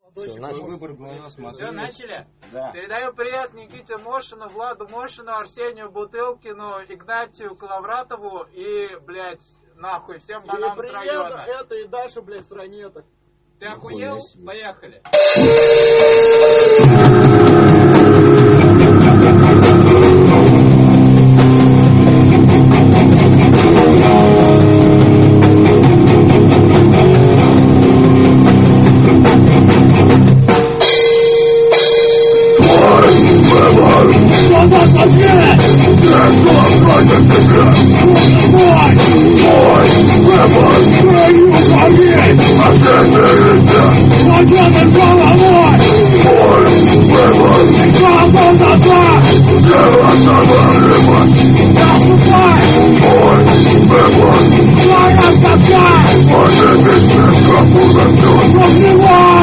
Выбор ГЛОНАСС Москвы. Все, начали? Да. Передаю привет Никите Мошину, Владу Мошину, Арсению Бутылкину, Игнатию Коловратову и, блядь, нахуй, всем банам с района. Это и Даша, блядь, странеток. Ты охуел? Поехали. What?